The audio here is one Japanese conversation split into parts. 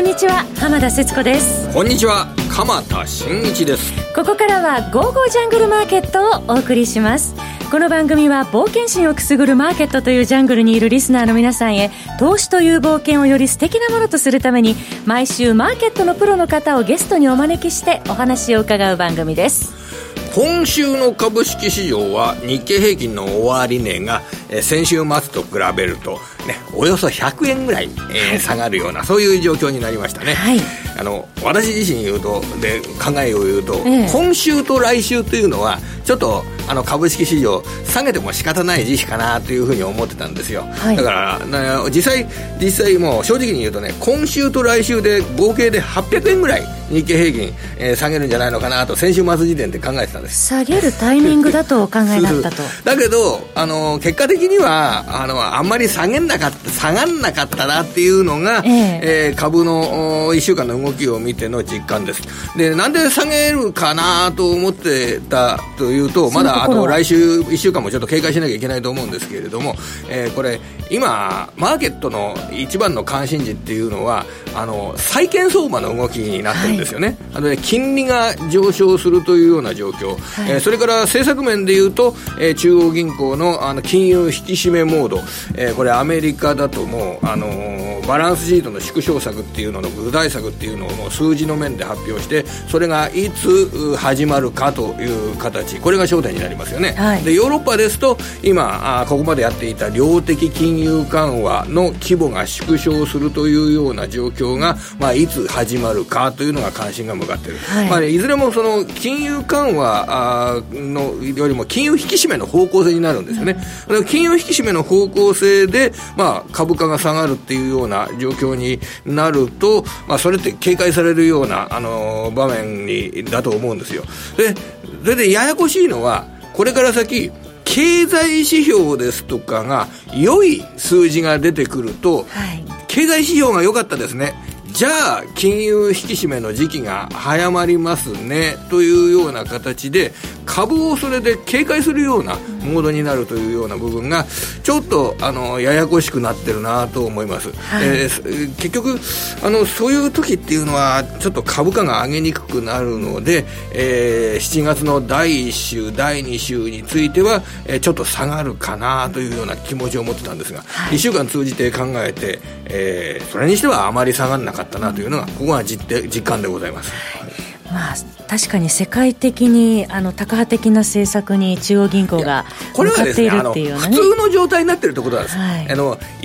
にちは、浜田節子です。 こんにちは、鎌田新一です。 ここからはゴーゴージャングルマーケットをお送りします。この番組は冒険心をくすぐるマーケットというジャングルにいるリスナーの皆さんへ、投資という冒険をより素敵なものとするために、毎週マーケットのプロの方をゲストにお招きしてお話を伺う番組です。 今週の株式市場は日経平均の終値が先週末と比べると、およそ100円ぐらい、下がるような、そういう状況になりましたね。はい、私自身で考えを言うと、今週と来週というのはちょっと株式市場下げても仕方ない時期かなというふうに思ってたんですよ。はい、だから実際もう正直に言うとね、今週と来週で合計で800円ぐらい日経平均、下げるんじゃないのかなと先週末時点で考えてたんです。 下げるタイミングだとお考えだったと。 だけど結果的にはあんまり下がんなかったなっていうのが、株の1週間の動きを見ての実感です。で、なんで下げるかなと思ってたというと、まだあと来週1週間もちょっと警戒しなきゃいけないと思うんですけれども、これ今マーケットの一番の関心事っていうのは債券相場の動きになってるんですよね。はい、金利が上昇するというような状況、はい、それから政策面でいうと、中央銀行の金融引き締めモード、これアメリカだともうバランスシートの縮小策っていうのの具体策っていうのをもう数字の面で発表して、それがいつ始まるかという形、これが焦点になりますよね。はい、でヨーロッパですと今ここまでやっていた量的金融緩和の規模が縮小するというような状況が、いつ始まるかというのが関心が向かっている。はい、いずれもその金融緩和のよりも金融引き締めの方向性になるんですよね。金融引き締めの方向性で、株価が下がるっていうような状況になると、それって警戒されるような場面だと思うんですよ。で、それでややこしいのは、これから先経済指標ですとかが良い数字が出てくると、経済指標が良かったですね、じゃあ金融引き締めの時期が早まりますねというような形で株をそれで警戒するようなモードになるというような部分がちょっとややこしくなってるなと思います。はい、結局そういう時っていうのはちょっと株価が上げにくくなるので、7月の第1週第2週については、ちょっと下がるかなというような気持ちを持ってたんですが、1週間通じて考えて、それにしてはあまり下がらなかったなというのがここが実感でございます。はい、 確かに世界的にタカ派的な政策に中央銀行が向かっているっていうね、 普通の状態になっているということなんです。はい、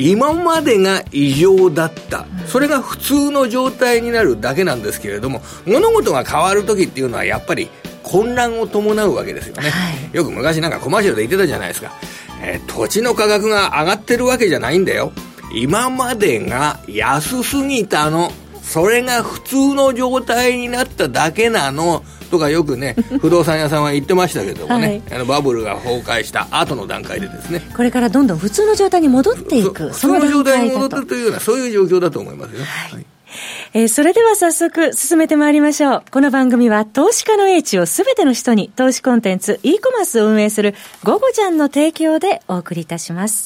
今までが異常だった、それが普通の状態になるだけなんですけれども、物事が変わる時っていうのはやっぱり混乱を伴うわけですよね。はい、よく昔コマーシャルで言ってたじゃないですか、土地の価格が上がってるわけじゃないんだよ、今までが安すぎたの、それが普通の状態になっただけなのとかよくね不動産屋さんは言ってましたけどもね、はい、バブルが崩壊した後の段階でですね、 これからどんどん普通の状態に戻っていく、 その状態に戻っているというような、そういう状況だと思いますよ。はいはい、それでは早速進めてまいりましょう。この番組は投資家の英知をすべての人に、投資コンテンツ e コマースを運営するゴゴジャンの提供でお送りいたします。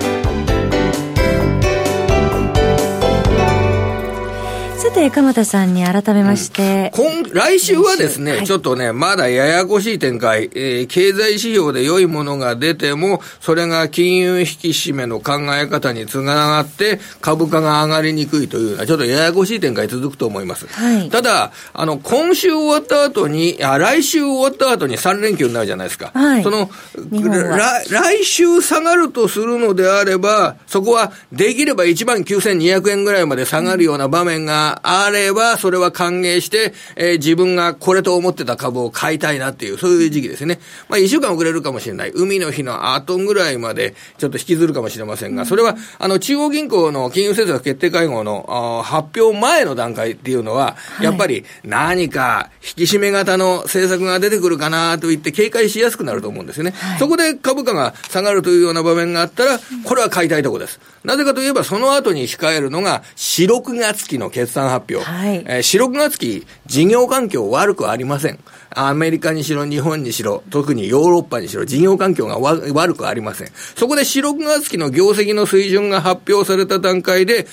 さて鎌田さんに改めまして、 来週はですね、はい、ちょっとねまだややこしい展開、経済指標で良いものが出てもそれが金融引き締めの考え方につながって株価が上がりにくいというようなちょっとややこしい展開続くと思います。はい、ただ今週終わった後に来週終わった後に3連休になるじゃないですか。はい、その来週下がるとするのであれば、そこはできれば19,200円ぐらいまで下がるような場面があればそれは歓迎して、自分がこれと思ってた株を買いたいなっていう、そういう時期ですね。1週間遅れるかもしれない、海の日の後ぐらいまでちょっと引きずるかもしれませんが、それは中央銀行の金融政策決定会合の発表前の段階っていうのは、やっぱり何か引き締め型の政策が出てくるかなと言って警戒しやすくなると思うんですよね。はい、そこで株価が下がるというような場面があったらこれは買いたいところです。なぜかといえばその後に控えるのが4、6月期の決算発表。はい、4、6月期事業環境悪くありません。アメリカにしろ日本にしろ特にヨーロッパにしろ事業環境が悪くありません。そこで4、6月期の業績の水準が発表された段階で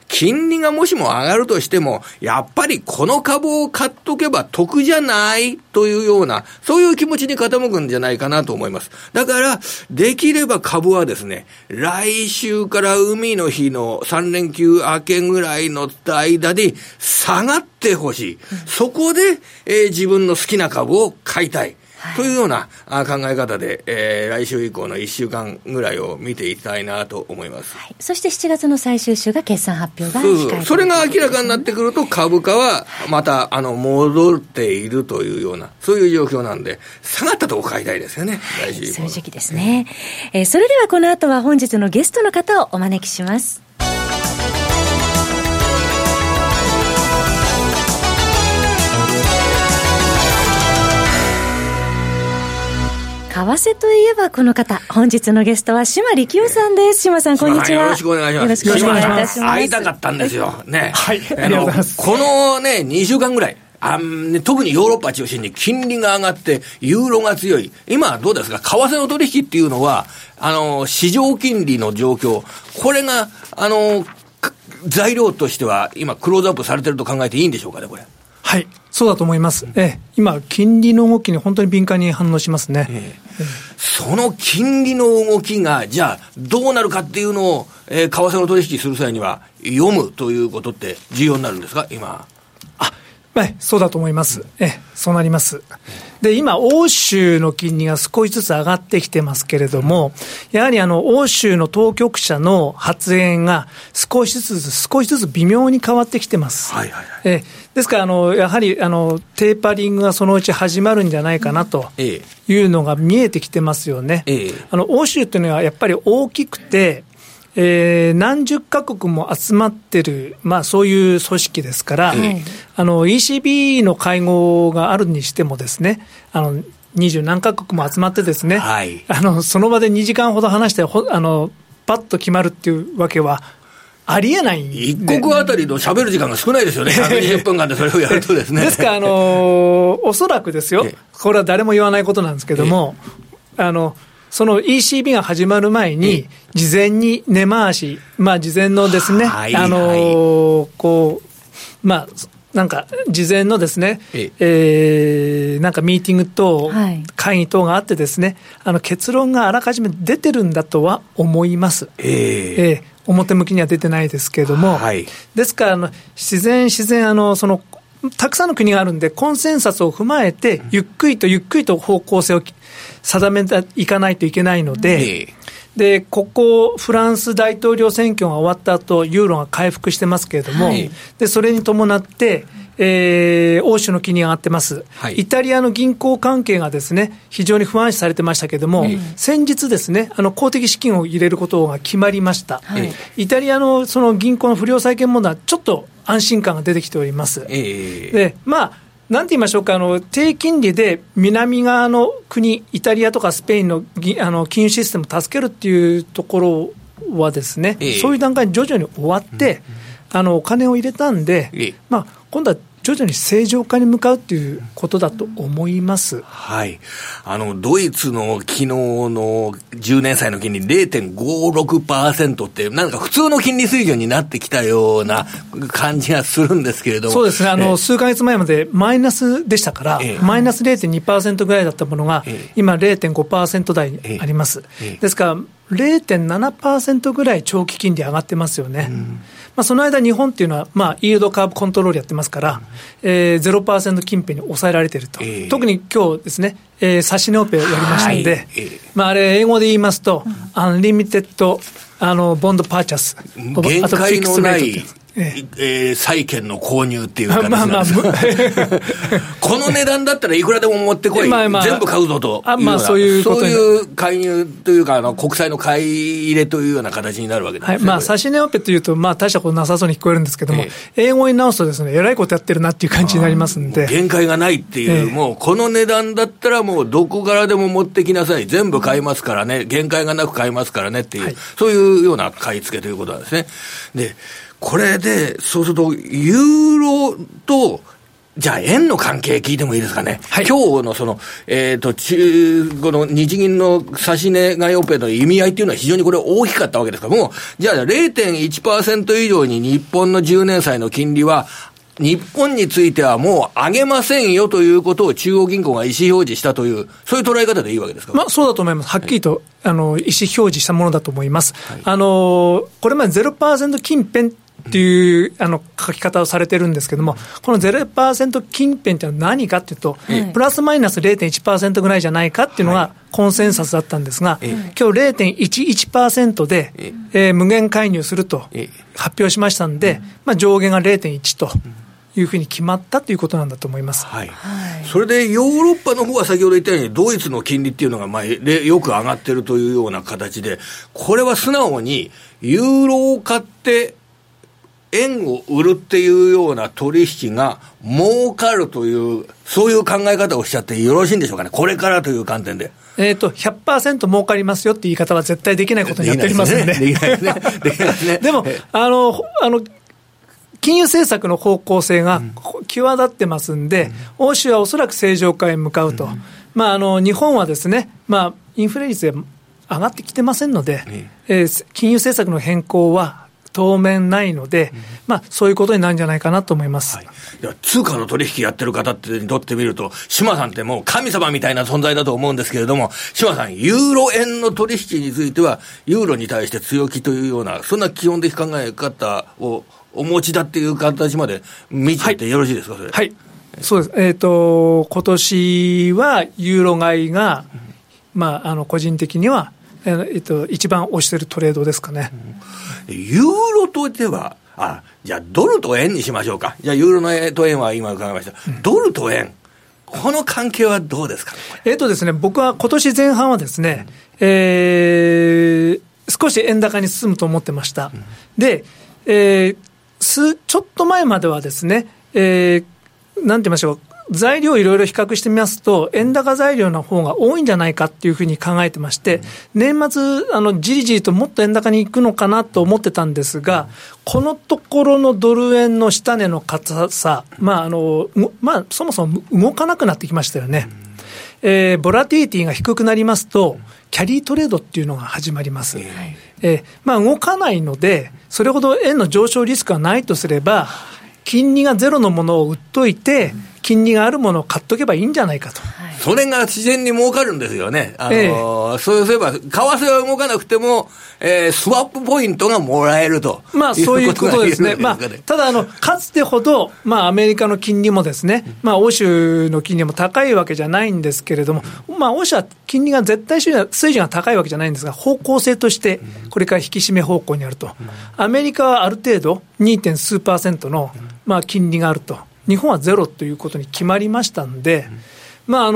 金利がもしも上がるとしても、やっぱりこの株を買っとけば得じゃないというような、そういう気持ちに傾くんじゃないかなと思います。だから、できれば株はですね、来週から海の日の3連休明けぐらいの間に下がってほしい。そこで、自分の好きな株を買いたい。というような考え方で、来週以降の1週間ぐらいを見ていきたいなと思います。 はい、そして7月の最終週が決算発表が控えています。 それが明らかになってくると株価はまた戻っているというようなそういう状況なんで、下がったとこ買いたいですよね。来週以降そういう時期ですね。それではこの後は本日のゲストの方をお招きします。為替といえばこの方、本日のゲストは島力夫さんです。島さん、こんにちは。 よろしくお願いします。 よろしくお願いいたします。 会いたかったんですよ。ね。 はい。ありがとうございます。 このね、2週間ぐらい。特にヨーロッパ中心に金利が上がってユーロが強い。今どうですか？為替の取引っていうのは市場金利の状況、これが材料としては今クローズアップされてると考えていいんでしょうかね、これ。 はい、そうだと思います。今金利の動きに本当に敏感に反応しますね。 その金利の動きがじゃあどうなるかっていうのを、為替の取引する際には読むということって重要になるんですか、今。 そうだと思います。そうなります。で、今、欧州の金利が少しずつ上がってきてますけれども、やはり欧州の当局者の発言が少しずつ微妙に変わってきてます。はいはいはい。ですから、やはり、テーパリングがそのうち始まるんじゃないかなというのが見えてきてますよね。欧州っていうのはやっぱり大きくて、何十カ国も集まってる、そういう組織ですから、ECB の会合があるにしてもですね、20何カ国も集まってですね、はい、その場で2時間ほど話してパッと決まるっていうわけはありえないんで、 一国あたりの喋る時間が少ないですよね。120分間でそれをやるとですね。 ですから、おそらくですよ、これは誰も言わないことなんですけども、その ECB が始まる前に、事前に根回し、事前のですね、なんか事前のですね、なんかミーティング等、会議等があってですね、結論があらかじめ出てるんだとは思います。表向きには出てないですけれども、ですから自然たくさんの国があるんで、コンセンサスを踏まえて、ゆっくりと方向性を定めていかないといけないので、ここ、フランス大統領選挙が終わった後、ユーロが回復してますけれども、でそれに伴って、欧州の金利が上がってます、イタリアの銀行関係がですね、非常に不安視されてましたけれども、先日ですね、公的資金を入れることが決まりました。イタリアのその銀行の不良債権問題はちょっと安心感が出てきております。で、なんて言いましょうか、低金利で南側の国、イタリアとかスペインの金融システムを助けるっていうところはですね、そういう段階に徐々に終わって、お金を入れたんで、今度は徐々に正常化に向かうということだと思います。 はい。ドイツの昨日の10年債の金利 0.56% ってなんか普通の金利水準になってきたような感じがするんですけれども。 そうですね。数ヶ月前までマイナスでしたから、マイナス 0.2% ぐらいだったものが、今 0.5% 台にあります。ですから、0.7% ぐらい長期金利上がってますよね。その間日本っていうのは、イールドカーブコントロールやってますから、0% 近辺に抑えられていると。特に今日ですね、指値オペをやりましたので、あれ英語で言いますと、アンリミテッドボンドパーチャス、 限界のない債券の購入っていう形なんですこの値段だったらいくらでも持ってこい、全部買うぞというような、そういう介入というか国債の買い入れというような形になるわけですね。 指値オペというと大したことなさそうに聞こえるんですけども、英語に直すとですね、えらいことやってるなっていう感じになりますんで、 限界がないっていう、もうこの値段だったらもうどこからでも持ってきなさい、全部買いますからね、限界がなく買いますからねっていう、そういうような買い付けということなんですね。でこれでそうするとユーロとじゃあ、円の関係聞いてもいいですかね。 はい、 今日のこの日銀の指値買いオペの意味合いっていうのは非常にこれ大きかったわけですから、もう、じゃあ 0.1% 以上に日本の10年債の金利は、日本についてはもう上げませんよということを中央銀行が意思表示したという、そういう捉え方でいいわけですか。 そうだと思います。はっきりと、意思表示したものだと思います。はい、これまで 0% 近辺っていう書き方をされてるんですけども、この 0% 近辺ってのは何かっていうと、プラスマイナス 0.1% ぐらいじゃないかっていうのがコンセンサスだったんですが、今日 0.11% で、無限介入すると発表しましたんで、上限が 0.1 というふうに決まったということなんだと思います。 はい。それでヨーロッパの方は先ほど言ったようにドイツの金利っていうのがよく上がってるというような形で、これは素直にユーロを買って円を売るっていうような取引が儲かるという、そういう考え方をしちゃってよろしいんでしょうかね、これからという観点で。 100% 儲かりますよって言い方は絶対できないことになっておりますので。 できないですね。できないですね。 でも、金融政策の方向性が際立ってますんで、欧州はおそらく正常化へ向かうと。日本はですね、インフレ率が上がってきてませんので、金融政策の変更は当面ないので、そういうことになるんじゃないかなと思います。 はい、いや通貨の取引やってる方にとってみると、島さんってもう神様みたいな存在だと思うんですけれども、島さん、ユーロ円の取引については、ユーロに対して強気というような、そんな基本的考え方をお持ちだっていう形まで見ていてよろしいですか、それ。 はい。そうです。今年はユーロ買いが、個人的には、一番推してるトレードですかね。 ユーロとでは、じゃあドルと円にしましょうか。じゃあユーロのと円は今伺いました。ドルと円、この関係はどうですか。 ですね、僕は今年前半はですね、少し円高に進むと思ってました。で、ちょっと前まではですね、なんて言いましょう、材料をいろいろ比較してみますと、円高材料の方が多いんじゃないかっていうふうに考えてまして、年末、じりじりともっと円高に行くのかなと思ってたんですが、このところのドル円の下値の硬さ、そもそも動かなくなってきましたよね。ボラティリティが低くなりますと、キャリートレードっていうのが始まります。動かないので、それほど円の上昇リスクがないとすれば、金利がゼロのものを売っといて、金利があるものを買っとけばいいんじゃないかと。 それが自然に儲かるんですよね。そうすれば、為替は動かなくても、スワップポイントがもらえると。 そういうことですね。ただ、かつてほど、アメリカの金利もですね、欧州の金利も高いわけじゃないんですけれども、欧州は金利が絶対水準が高いわけじゃないんですが、方向性として、これから引き締め方向にあると。アメリカはある程度、2. 数%の、金利があると。日本はゼロということに決まりましたんで、決ま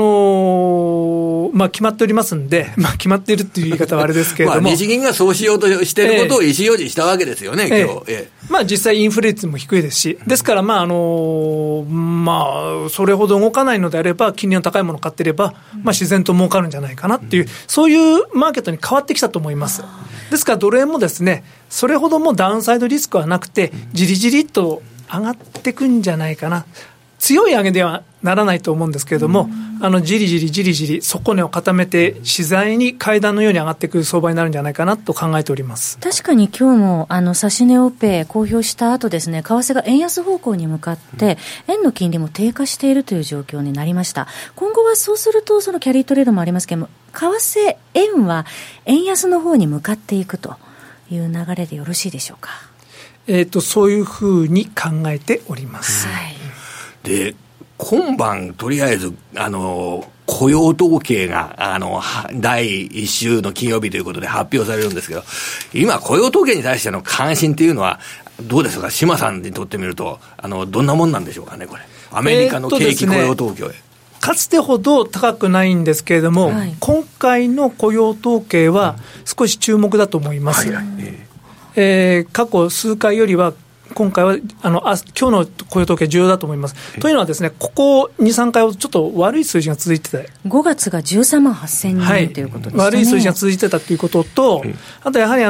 っておりますんで、決まっているっていう言い方はあれですけれども。 日銀がそうしようとしていることを意思表示したわけですよね、今日。 実際インフレ率も低いですし、ですから、それほど動かないのであれば、金利の高いものを買っていれば、自然と儲かるんじゃないかなっていう、そういうマーケットに変わってきたと思います。ですから、ドル円もですね、それほどもダウンサイドリスクはなくて、じりじりっと上がってくんじゃないかな。強い上げではならないと思うんですけれども、じりじり底根を固めて自在に階段のように上がってくる相場になるんじゃないかなと考えております。 確かに今日も指値オペ公表した後ですね、為替が円安方向に向かって円の金利も低下しているという状況になりました。今後はそうするとそのキャリートレードもありますけれども、為替円は円安の方に向かっていくという流れでよろしいでしょうか。 そういうふうに考えております。で、今晩とりあえず雇用統計が第1週の金曜日ということで発表されるんですけど、今雇用統計に対しての関心っていうのはどうですか、島さんにとってみるとどんなもんなんでしょうかね、これアメリカの景気雇用統計、 かつてほど高くないんですけれども、今回の雇用統計は少し注目だと思います。過去数回よりは今回は今日の雇用統計重要だと思います。というのはですね、ここ 2,3 回ほどちょっと悪い数字が続いてて、 5月が13万8000人ということですね。 悪い数字が続いてたということと、あとやはり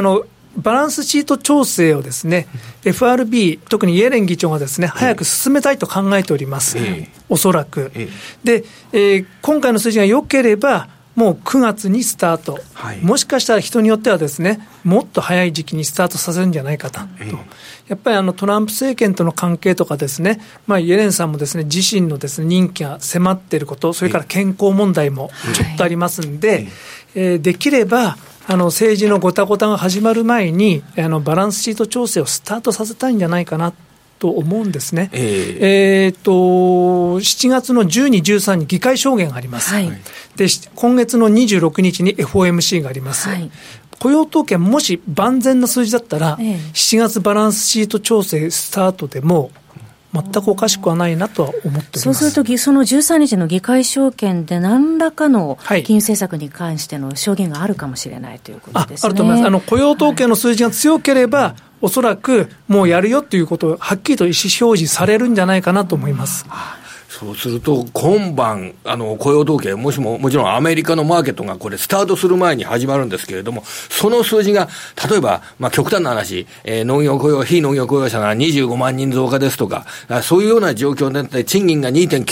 バランスシート調整をですね、FRB、特にイエレン議長がですね、早く進めたいと考えております。おそらく。で、今回の数字が良ければ、もう9月にスタート、もしかしたら人によってはですね、もっと早い時期にスタートさせるんじゃないかと。やっぱりトランプ政権との関係とかですね、イエレンさんもですね、自身のですね、任期が迫っていること、それから健康問題もちょっとありますんで、できれば政治のごたごたが始まる前にバランスシート調整をスタートさせたいんじゃないかなと思うんですね。7月の12、13に議会証言があります。で、今月の26日に FOMC があります。雇用統計もし万全な数字だったら、7月バランスシート調整スタートでも全くおかしくはないなとは思っております。 そうすると、その13日の議会証言で何らかの金融政策に関しての証言があるかもしれないということですね。 あると思います。雇用統計の数字が強ければ、おそらくもうやるよということをはっきりと意思表示されるんじゃないかなと思います。 そうすると今晩雇用統計もちろんアメリカのマーケットがこれスタートする前に始まるんですけれども、その数字が例えば極端な話、農業雇用非農業雇用者が25万人増加ですとか、そういうような状況になって賃金が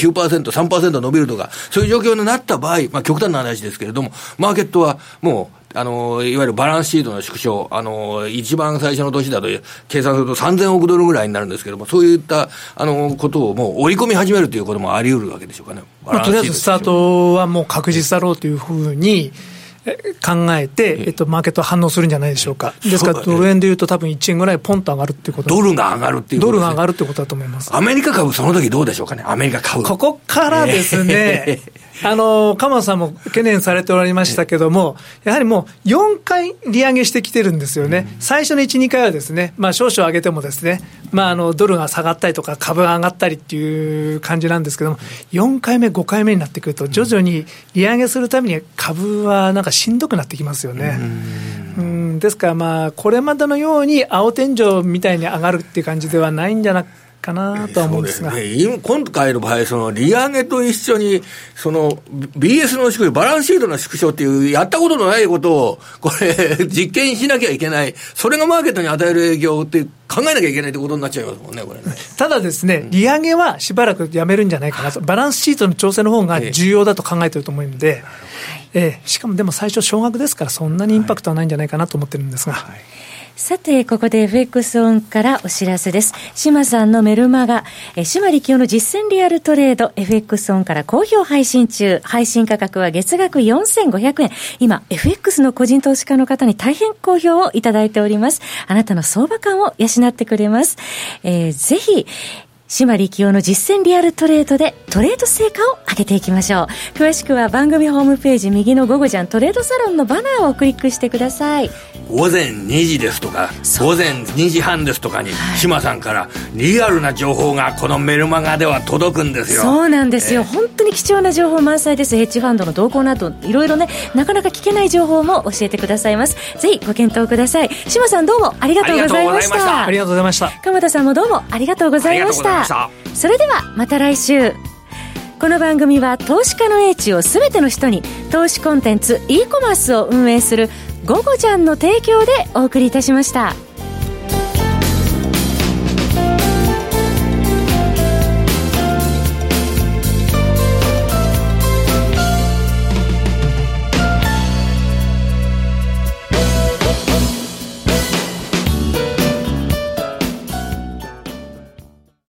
2.9%、3% 伸びるとか、そういう状況になった場合、極端な話ですけれども、マーケットはもういわゆるバランスシートの縮小、一番最初の年だと計算すると3000億ドルぐらいになるんですけども、そういったことをもう織り込み始めるということもあり得るわけでしょうかね。 とりあえずスタートはもう確実だろうというふうに考えて、マーケットは反応するんじゃないでしょうか。ですからドル円でいうと多分1円ぐらいポンと上がるっていうこと。 ドルが上がるっていうことですね。 ドルが上がるってことだと思います。 アメリカ株その時どうでしょうかね。アメリカ株ここからですね、鎌田さんも懸念されておられましたけども、やはりもう4回利上げしてきてるんですよね。最初の1、2回はですね、少々上げてもですね、ドルが下がったりとか株が上がったりっていう感じなんですけども、4回目、5回目になってくると徐々に利上げするために株はなんかしんどくなってきますよね。ですからこれまでのように青天井みたいに上がるっていう感じではないんじゃないかなとは思うんですが、 今回の場合、その利上げと一緒にその BS の縮小、バランスシートの縮小っていうやったことのないことをこれ実験しなきゃいけない、それがマーケットに与える影響って考えなきゃいけないってことになっちゃいますもんね、これね。 ただですね、利上げはしばらくやめるんじゃないかなと、バランスシートの調整の方が重要だと考えていると思うので、しかもでも最初少額ですからそんなにインパクトはないんじゃないかなと思ってるんですが、 さて、ここで FX オンからお知らせです。島さんのメルマガ、島力夫の実践リアルトレード、FX オンから好評配信中。配信価格は月額4500円。今、FX の個人投資家の方に大変好評をいただいております。あなたの相場感を養ってくれます。ぜひ、島力夫の実践リアルトレードでトレード成果を上げていきましょう。詳しくは番組ホームページ右の午後ジャントレードサロンのバナーをクリックしてください。 午前2時ですとか午前2時半ですとかに、島さんからリアルな情報がこのメルマガでは届くんですよ。 そうなんですよ、本当に貴重な情報満載です。ヘッジファンドの動向などいろいろね、なかなか聞けない情報も教えてくださいます。ぜひご検討ください。島さんどうもありがとうございました。 ありがとうございました。 鎌田さんもどうもありがとうございました。それではまた来週。この番組は投資家の英知をすべての人に、投資コンテンツ e コマースを運営するゴゴジャンの提供でお送りいたしました。